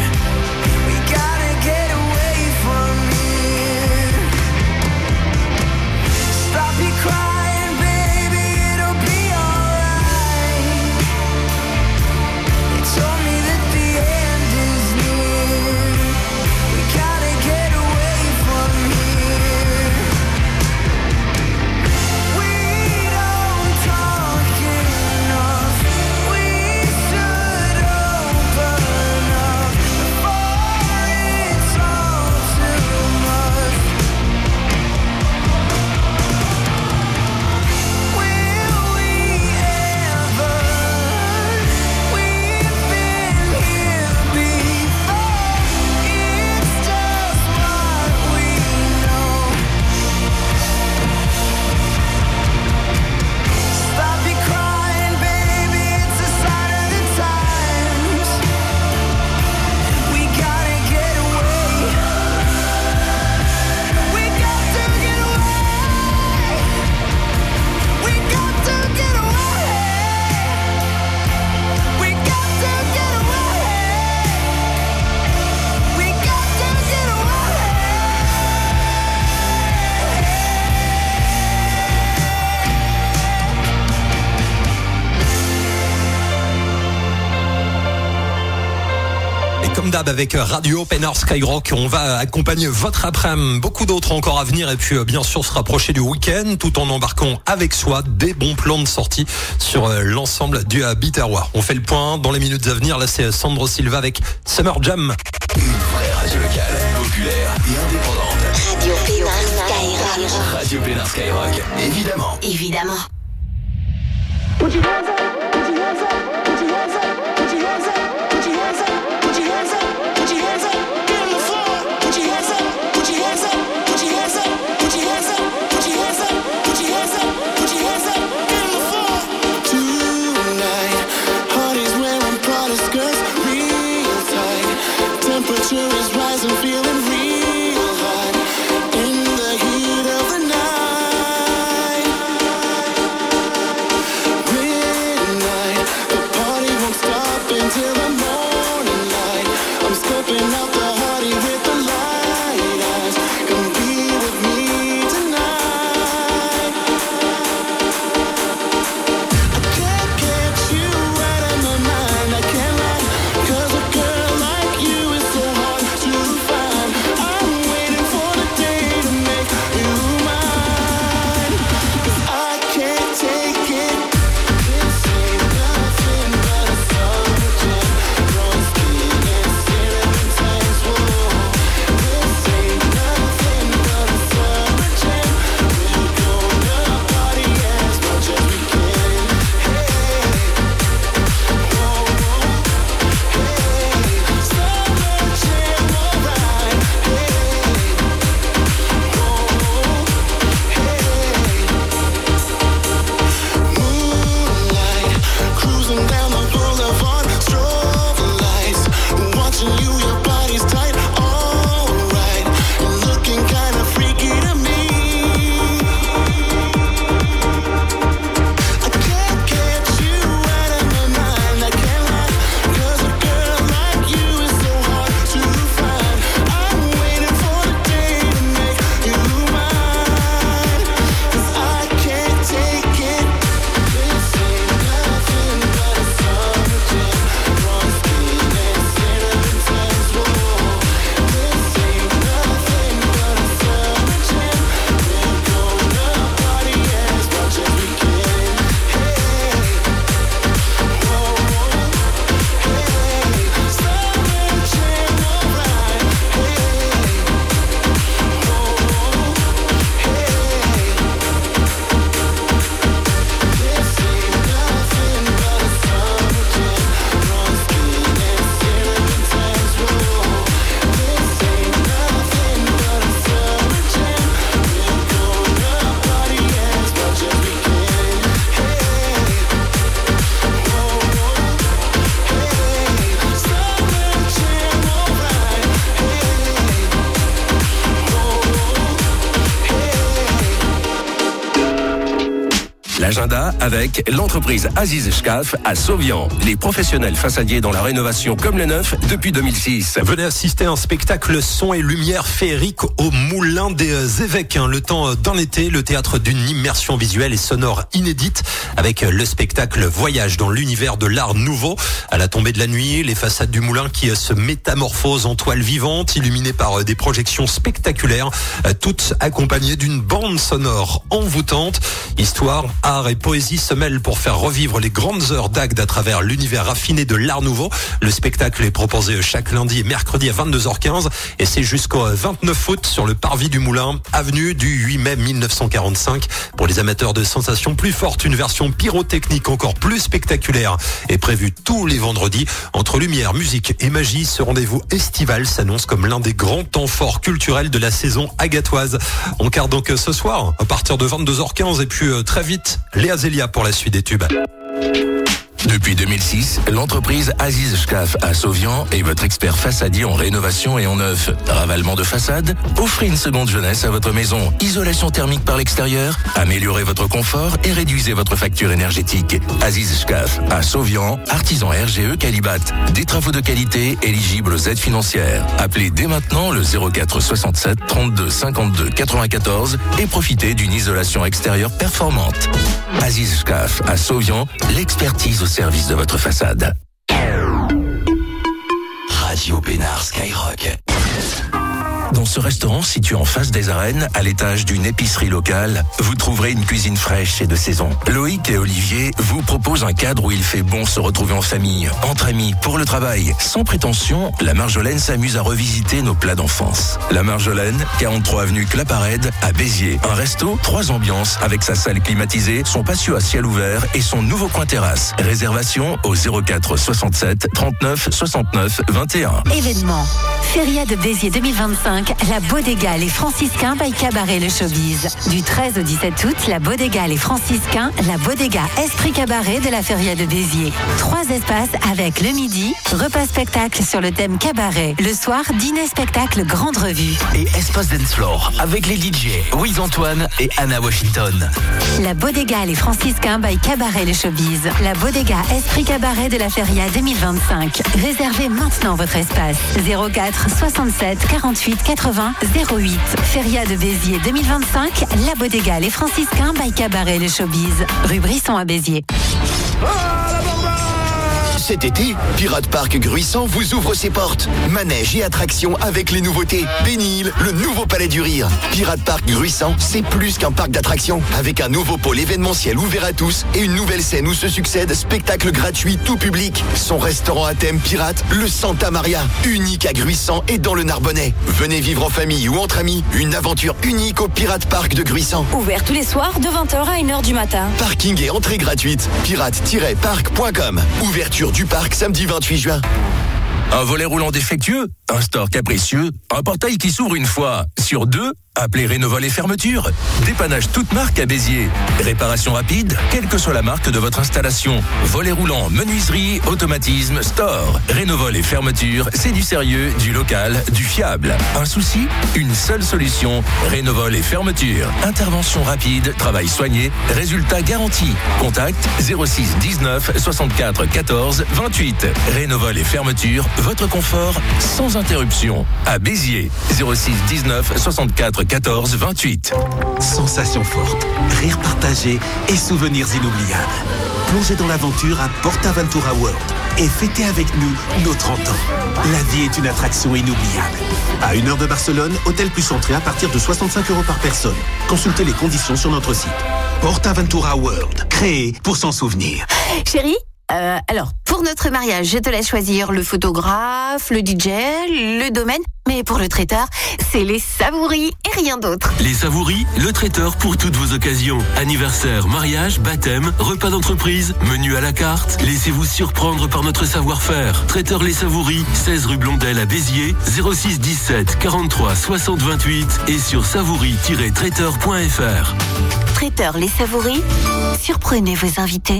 d'hab avec Radio Pénard Skyrock. On va accompagner votre après-midi, beaucoup d'autres encore à venir et puis bien sûr se rapprocher du week-end tout en embarquant avec soi des bons plans de sortie sur l'ensemble du Biterrois. On fait le point dans les minutes à venir. Là, c'est Sandro Silva avec Summer Jam. Une vraie radio locale, populaire et indépendante. Radio Pénard Skyrock. Radio Pénard Skyrock, évidemment. Évidemment. Put your hands up, put your hands up, put your hands up, put your hands up, put your hands up, put your hands up, put your hands up, get on the floor, put your hands up, put your hands up, put your hands up, put your hands up, put your hands up, put your hands up, put your hands up, get on the floor. Tonight, heart is wearing Prada skirts real tight. Temperature is rising, feeling real hot. In the heat of the night. Till the morning light, I'm scoping out the hardy with the light eyes. Come be with me tonight. I can't get you out of my mind, I can't lie. 'Cause a girl like you is so hard to find. I'm waiting for the day to make you mine. 'Cause I can't take it. This ain't nothing but a summer jam. Cruising down the boulevard, strobe lights. Watching you, your body's tight, alright. You're looking kinda freaky to me. I can't get you out of my mind, I can't lie. 'Cause a girl like you is so hard to find. I'm waiting for the day to make you mine. 'Cause I can't take it. This ain't nothing but a summer jam. Wrong skin and cinnamon tans, whoa. This ain't nothing but a summer jam. We're gonna party as much as we can. Hey, whoa, hey, summer jam, alright. Hey, whoa, hey. This ain't nothing but a summer jam. Wrong skin and cinnamon tans, whoa. This ain't nothing but a summer jam. We're gonna party as much as we can. Hey, whoa, hey, summer jam, alright. L'agenda avec l'entreprise Aziz Shkaf à Sauvian. Les professionnels façadiers dans la rénovation comme le neuf depuis deux mille six. Venez assister à un spectacle son et lumière féerique au Moulin des Évêques. Le temps d'un été, le théâtre d'une immersion visuelle et sonore inédite avec le spectacle Voyage dans l'univers de l'art nouveau. À la tombée de la nuit, les façades du moulin qui se métamorphosent en toile vivante, illuminées par des projections spectaculaires, toutes accompagnées d'une bande sonore envoûtante. Histoire, art et poésie se mêlent pour faire revivre les grandes heures d'Agde à travers l'univers raffiné de l'art nouveau. Le spectacle est proposé chaque lundi et mercredi à vingt-deux heures quinze et c'est jusqu'au vingt-neuf août sur le parvis du Moulin, avenue du huit mai mille neuf cent quarante-cinq. Pour les amateurs de sensations plus fortes, une version pyrotechnique encore plus spectaculaire est prévue tous les vendredis. Entre lumière, musique et magie, ce rendez-vous estival s'annonce comme l'un des grands temps forts culturels de la saison agatoise. On carte donc ce soir à partir de vingt-deux heures quinze et puis très vite Léa Zélia pour la suite des tubes. Depuis deux mille six, l'entreprise Aziz Shkaf à Sauvian est votre expert façadier en rénovation et en neuf. Ravalement de façade, offrez une seconde jeunesse à votre maison. Isolation thermique par l'extérieur, améliorez votre confort et réduisez votre facture énergétique. Aziz Shkaf à Sauvian, artisan R G E Calibat. Des travaux de qualité éligibles aux aides financières. Appelez dès maintenant le zéro quatre soixante-sept trente-deux cinquante-deux quatre-vingt-quatorze et profitez d'une isolation extérieure performante. Aziz Shkaf à Sauvian, l'expertise au service de votre façade. Radio Radio Pénard Skyrock. Dans ce restaurant situé en face des arènes, à l'étage d'une épicerie locale, vous trouverez une cuisine fraîche et de saison. Loïc et Olivier vous proposent un cadre où il fait bon se retrouver en famille, entre amis, pour le travail. Sans prétention, la Marjolaine s'amuse à revisiter nos plats d'enfance. La Marjolaine, quarante-trois avenue Claparède, à Béziers. Un resto, trois ambiances, avec sa salle climatisée, son patio à ciel ouvert et son nouveau coin terrasse. Réservation au zéro quatre soixante-sept trente-neuf soixante-neuf vingt et un. Événement. Feria de Béziers deux mille vingt-cinq, la Bodega Les Franciscains by Cabaret Le Showbiz. Du treize au dix-sept août, la Bodega Les Franciscains, la Bodega Esprit Cabaret de la Feria de Béziers. Trois espaces avec le midi, repas spectacle sur le thème cabaret. Le soir, dîner spectacle grande revue. Et espace dance floor avec les D J Wiz Antoine et Anna Washington. La Bodega Les Franciscains by Cabaret Le Showbiz. La Bodega Esprit Cabaret de la Feria deux mille vingt-cinq. Réservez maintenant votre espace. zéro quatre soixante-sept quarante-huit quatre-vingts zéro huit. Feria de Béziers deux mille vingt-cinq, la Bodega Les Franciscains by Cabaret Le Showbiz. Rue Brisson à Béziers. Cet été, Pirate Park Gruissant vous ouvre ses portes. Manège et attractions avec les nouveautés. Bénil, le nouveau palais du rire. Pirate Park Gruissant, c'est plus qu'un parc d'attractions. Avec un nouveau pôle événementiel ouvert à tous et une nouvelle scène où se succèdent spectacles gratuits tout public. Son restaurant à thème pirate, le Santa Maria, unique à Gruissant et dans le Narbonnais. Venez vivre en famille ou entre amis, une aventure unique au Pirate Park de Gruissant. Ouvert tous les soirs de vingt heures à une heure du matin. Parking et entrée gratuite. pirate tiret parc point com. Ouverture du parc samedi vingt-huit juin. Un volet roulant défectueux, un store capricieux, un portail qui s'ouvre une fois sur deux, appelez Rénovol et Fermeture. Dépannage toute marque à Béziers. Réparation rapide, quelle que soit la marque de votre installation. Volet roulant, menuiserie, automatisme, store. Rénovol et Fermeture, c'est du sérieux, du local, du fiable. Un souci? Une seule solution. Rénovol et Fermeture. Intervention rapide, travail soigné, résultat garanti. Contact zéro six dix-neuf soixante-quatre quatorze vingt-huit. Rénovol et Fermeture, votre confort sans interruption. À Béziers, zéro six dix-neuf soixante-quatre quatorze vingt-huit. Sensations fortes, rires partagés et souvenirs inoubliables. Plongez dans l'aventure à PortAventura World et fêtez avec nous nos trente ans. La vie est une attraction inoubliable. À une heure de Barcelone, hôtel plus entrée à partir de soixante-cinq euros par personne. Consultez les conditions sur notre site. PortAventura World, créé pour s'en souvenir. Chérie, euh, alors, pour notre mariage, je te laisse choisir le photographe, le D J, le domaine. Mais pour le traiteur, c'est les savouris et rien d'autre. Les savouris, le traiteur pour toutes vos occasions. Anniversaire, mariage, baptême, repas d'entreprise, menu à la carte. Laissez-vous surprendre par notre savoir-faire. Traiteur Les Savouris, seize rue Blondel à Béziers, zéro six dix-sept quarante-trois soixante vingt-huit et sur savouris tiret traiteur point f r. Traiteur Les Savouris, surprenez vos invités.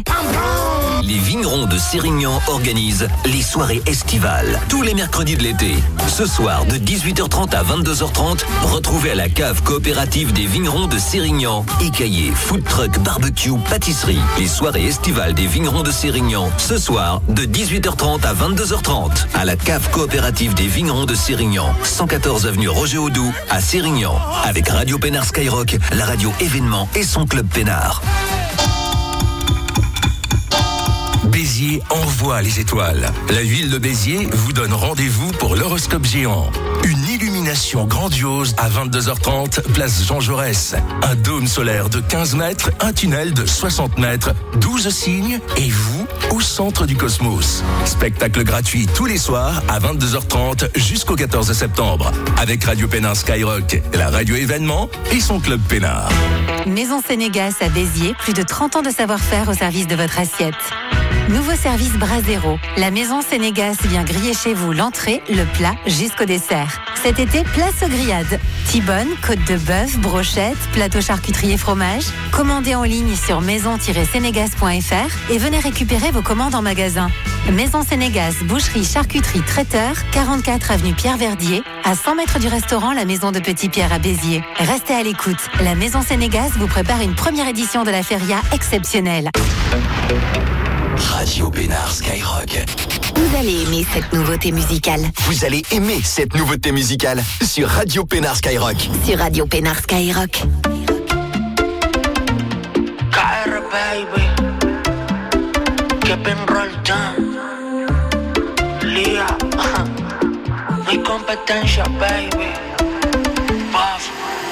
Les vignerons de Sérignan organisent les soirées estivales tous les mercredis de l'été. Ce soir, de dix-huit heures trente à vingt-deux heures trente, retrouvez à la cave coopérative des vignerons de Sérignan. Écaillés, food truck, barbecue, pâtisserie. Les soirées estivales des vignerons de Sérignan. Ce soir, de dix-huit heures trente à vingt-deux heures trente, à la cave coopérative des vignerons de Sérignan. cent quatorze avenue Roger Audoux, à Sérignan. Avec Radio Pénard Skyrock, la radio événement et son club Pénard. Béziers envoie les étoiles. La ville de Béziers vous donne rendez-vous pour l'horoscope géant. Une illumination grandiose à vingt-deux heures trente, place Jean Jaurès. Un dôme solaire de quinze mètres, un tunnel de soixante mètres, douze signes et vous au centre du cosmos. Spectacle gratuit tous les soirs à vingt-deux heures trente jusqu'au quatorze septembre. Avec Radio Pénard Skyrock, la radio événement et son club Pénard. Maison Sénégas à Béziers, plus de trente ans de savoir-faire au service de votre assiette. Nouveau service Brasero. La Maison Sénégas vient griller chez vous l'entrée, le plat jusqu'au dessert. Cet été, place aux grillades. Tibonne, côte de bœuf, brochette, plateau charcuterie et fromage. Commandez en ligne sur maison tiret sénégas point f r et venez récupérer vos commandes en magasin. Maison Sénégas, boucherie, charcuterie, traiteur, quarante-quatre avenue Pierre Verdier, à cent mètres du restaurant La Maison de Petit Pierre à Béziers. Restez à l'écoute. La Maison Sénégas vous prépare une première édition de la Feria exceptionnelle. Radio Pénard Skyrock. Vous allez aimer cette nouveauté musicale. Vous allez aimer cette nouveauté musicale sur Radio Pénard Skyrock. Sur Radio Pénard Skyrock. K R baby, Kevin Roldán, Lia, competencia, baby. Puff.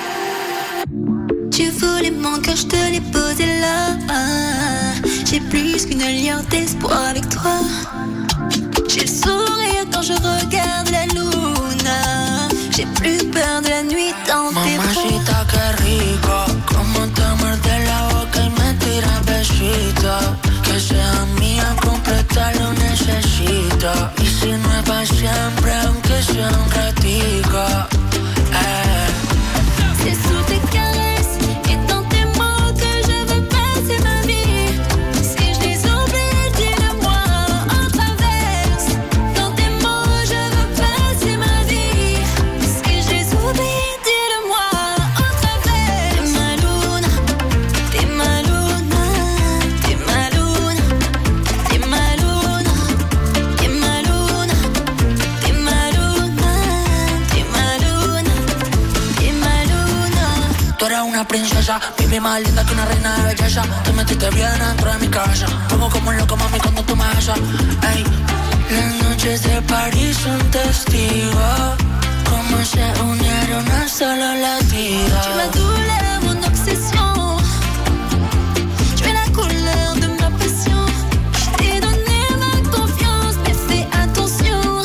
Tu voulais mon cœur, je te l'ai posé là. J'ai plus qu'une lueur d'espoir avec toi. J'ai le sourire quand je regarde la luna. J'ai plus peur de la nuit dans tes bras. Mamacita, que rico. Como te muerde la boca y me tira besitos. Que sea mía completa lo necesito. Y si no es para siempre, aunque sea un ratico. Eh. C'est sous tes caresses et dans tes mots que je veux passer ma vie. Si je les oublie, dis-le-moi en traverse. Dans tes mots, je veux passer ma vie. Si je les oublie, dis-le-moi en travers. T'es ma luna, t'es ma luna, t'es ma luna, t'es ma luna, t'es ma luna, t'es ma luna, t'es ma luna, t'es ma luna. Tú eres una princesa, baby, más linda que una reina de belleza. Te metiste bien dentro de mi casa. Pongo como un loco, mami, cuando tú me besas. Ey, las noches de París son testigos. Cómo se unieron a solo latidos. Tu es ma douleur, mon obsession. Tu es la couleur de ma passion. Je t'ai donné ma confiance, mais fais attention.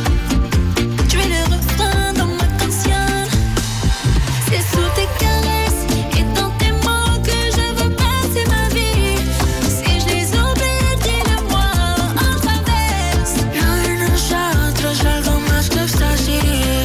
Tu es le refrain dans ma conscience. C'est sous tes caresses et dans tes mots que je veux passer ma vie. Si je les oublie, dis-le-moi en traverse. Lo de nosotros algo más que éxtasis.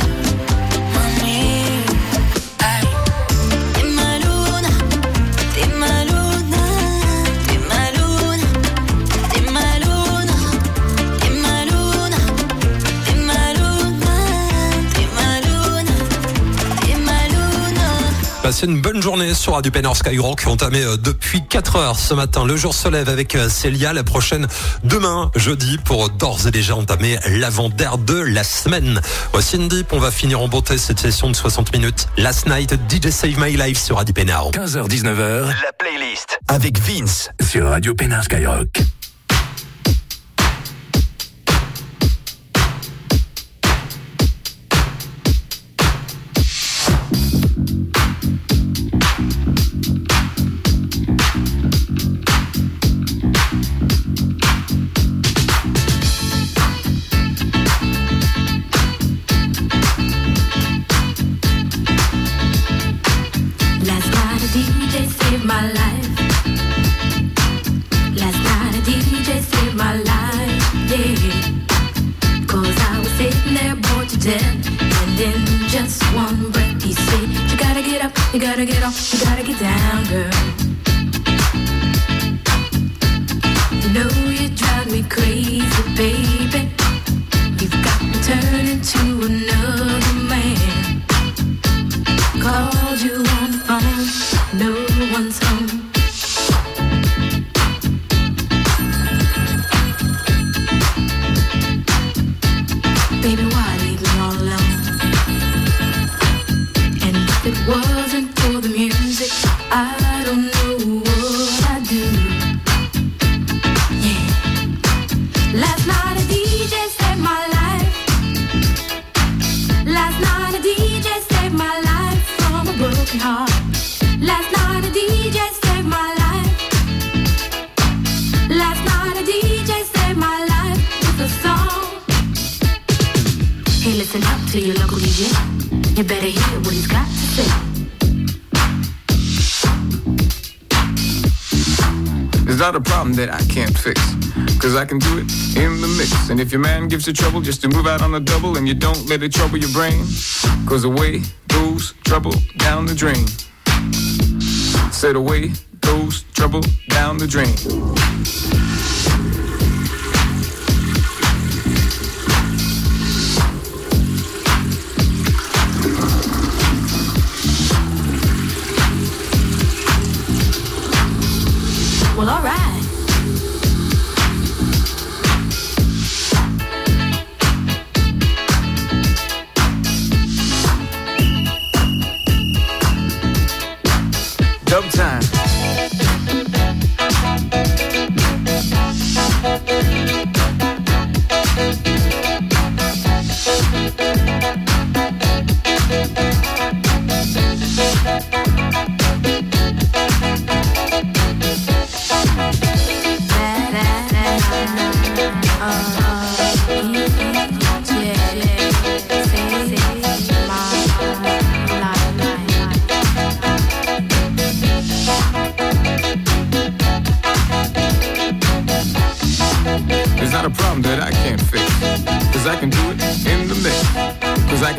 Mami, ay. T'es ma luna, t'es ma luna, t'es ma luna, t'es ma luna, t'es ma luna, t'es ma luna, t'es ma luna, t'es ma luna. Passez une bonne journée sur Radio Pénard Skyrock, entamé euh, depuis quatre heures ce matin. Le jour se lève avec euh, Célia, la prochaine demain, jeudi, pour d'ores et déjà entamer l'avant-dernière de la semaine. Voici une dip, on va finir en beauté cette session de soixante minutes. Last Night, D J Save My Life sur Radio Pénard. quinze heures dix-neuf heures La playlist avec Vince. sur Radio Pénard Skyrock. Last night a D J saved my life. Last night a D J saved my life, yeah. Cause I was sitting there bored to death. And in just one breath he said, you gotta get up, you gotta get off, you gotta get down, girl. You know you drive me crazy, baby. You've got me turning to another man. Called you on the phone, no one's home. Baby, why leave me all alone? And if it wasn't for the music, I don't know what I'd do. Yeah. Last night a D J saved my life. Last night a D J saved my life from a broken heart. Last night a D J saved my life. Last night a D J saved my life with a song. Hey, listen up to your local D J. You better hear what he's got to say. It's not a problem that I can't fix, cause I can do it in the mix. And if your man gives you trouble, just to move out on the double, and you don't let it trouble your brain, cause away goes trouble down the drain. Said away goes trouble down the drain.